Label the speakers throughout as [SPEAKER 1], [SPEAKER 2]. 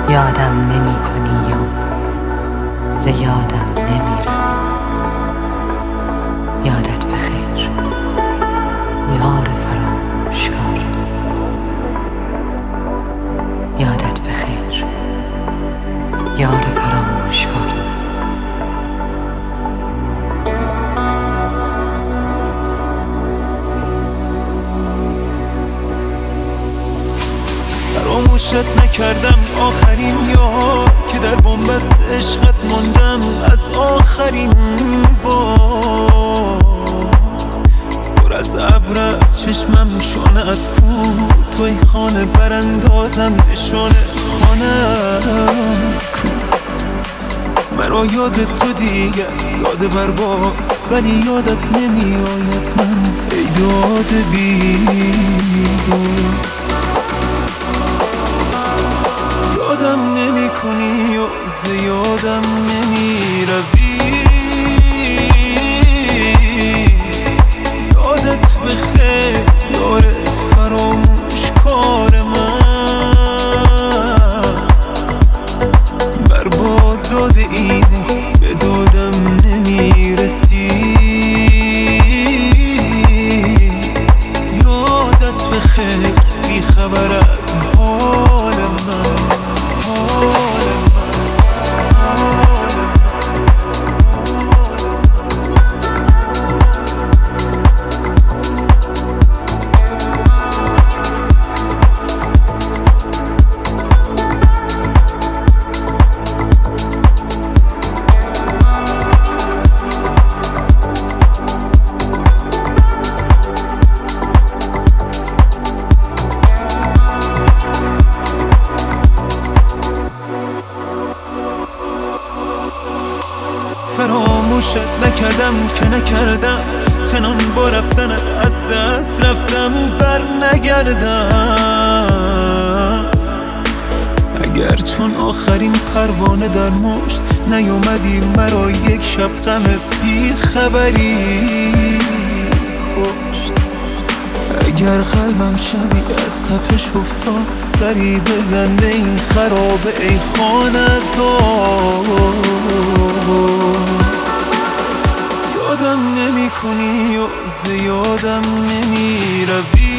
[SPEAKER 1] یادم نمی کنی و ز یادم نمی روی. یادت بخیر یار فراموشکار. یادت بخیر یار فراموشکار.
[SPEAKER 2] فراموشت نکردم آخرین یار که در بنبست عشقت ماندم از آخرین بار. پر از ابر از چشمم شانه‌ات کو، توی خانه براندازم نشانه خانه‌ات کو. مرا یاد تو دیگر یاد برباد، ولی یادت نمی آید من ای داد بیدار. یادم نمی کنی و ز یادم نمی روی. یادت بخیر یار فراموشکار من. بر باد داده ای به دادم نمی رسی. یادت بخیر بی خبر از حال من. فراموشت نکردم که نکردم، چنان با رفتنت از دست رفتم بر نگردم. اگر چون آخرین پروانه در مشت نیومدی مرا یک شب غم بی خبری کشت. اگر قلبم شبی از تپش افتاد سری بزن به این خرابه ای خانه تو. یادم نمی کنی و ز یادم نمی روی.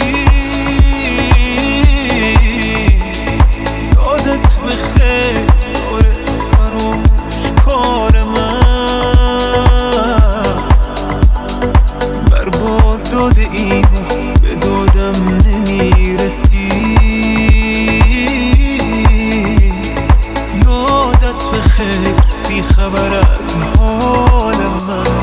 [SPEAKER 2] یادت بخیر یار فراموشکار من. بر باد داده ای به دادم نمی رسی. یادت بخیر بی خبر از حال من.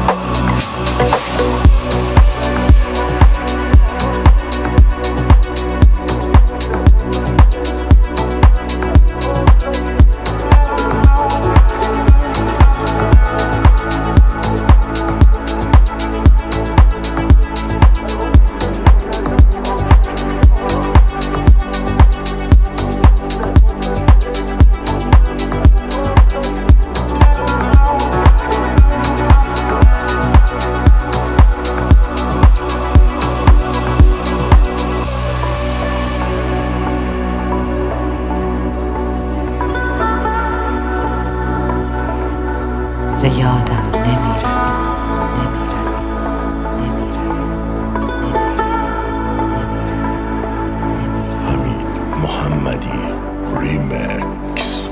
[SPEAKER 1] ز یادم نمی روی. نمی روی. نمی روی.
[SPEAKER 3] حمید محمدی ریمکس.